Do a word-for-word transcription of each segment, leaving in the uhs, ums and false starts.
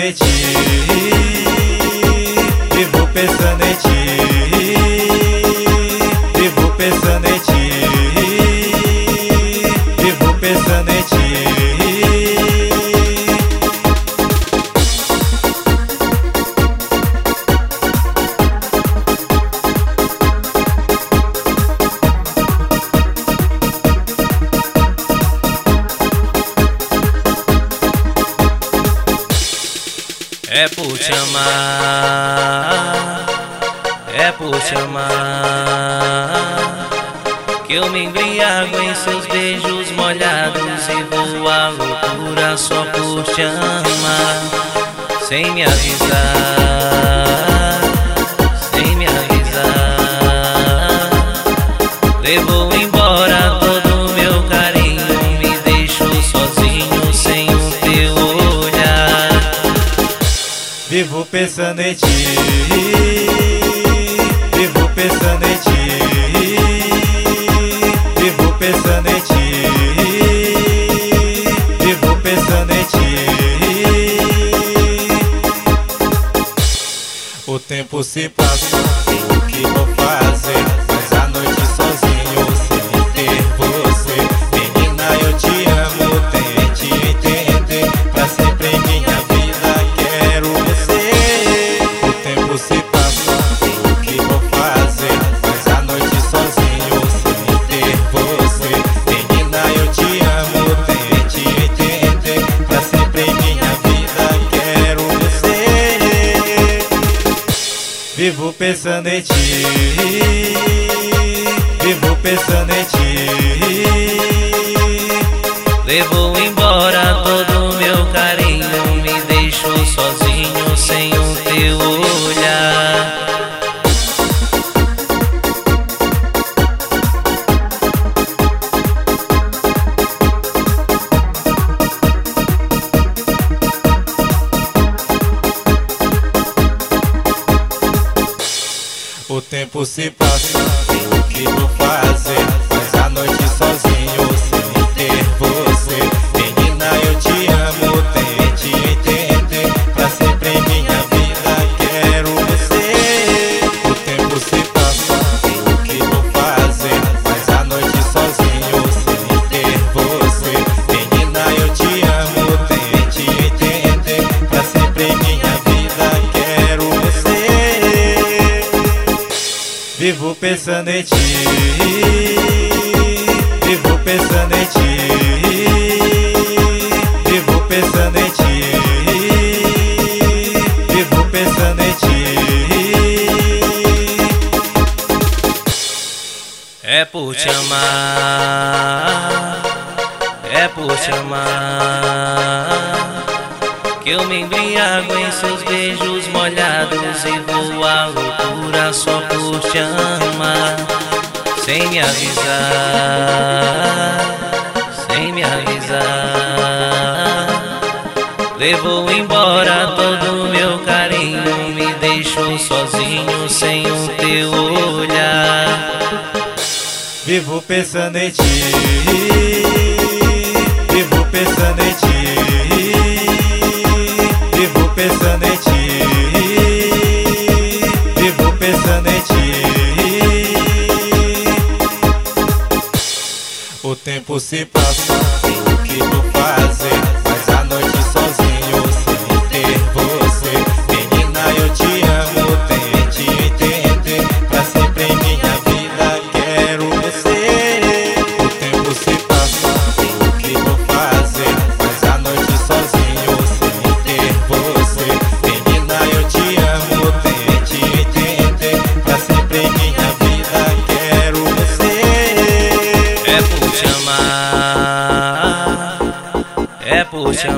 em ti, vivo pensando em ti, vivo pensando em ti, vivo pensando em ti. É por te amar, é por te amar, que eu me embriago em seus beijos molhados e vou à loucura só por te amar. Sem me avisar, sem me avisar, levou embora todo o meu carinho, me deixou sozinho sem o teu olhar. Vivo pensando em ti, vivo pensando em ti, vivo pensando em ti, vivo pensando em ti. O tempo se passa, o que vou fazer? Mas a noite sozinho sem ter você. Menina, eu te amo, tente entender. Pra sempre em minha vida quero você. O tempo se passa, o que vou fazer? Mas a noite sozinho sem ter você. Menina, eu te amo, tente entender. Pra sempre em minha vida quero você. Vivo pensando em ti, vivo pensando em ti, levou embora todo o meu carinho, me deixou sozinho sem o teu olhar. O tempo se passa, o que vou fazer? Mas a noite sozinho sem ter você. Menina, eu te amo, tente entender. Pra sempre em minha vida quero você. O tempo se passa, o que vou fazer? Mas a noite sozinho sem ter você. Menina, eu te amo, tente entender. Pra sempre em minha vida quero você. Vivo pensando em ti, vivo pensando em ti, vivo pensando em ti, vivo pensando em ti. É por te amar, é por te amar, que eu me embriago em seus beijos molhados e vou à loucura só por te amar. Sem me avisar, sem me avisar, levou embora todo o meu carinho, me deixou sozinho sem o teu olhar. Vivo pensando em ti, vivo pensando em ti, vivo pensando em ti, vivo pensando em ti. O tempo se passa, o que vou fazer? Mas a noite sozinho sem ter você. Menina, eu te amo, tente entender. Pra sempre em minha vida quero você. O tempo se passa, o que vou fazer? Mas a noite sozinho sem ter você. Menina, eu te amo, tente entender. Pra sempre em minha vida quero você. É por te amar, é por te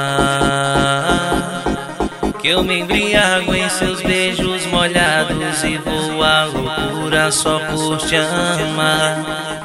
amar, que eu me embriago em seus beijos molhados e vou à loucura só por te amar.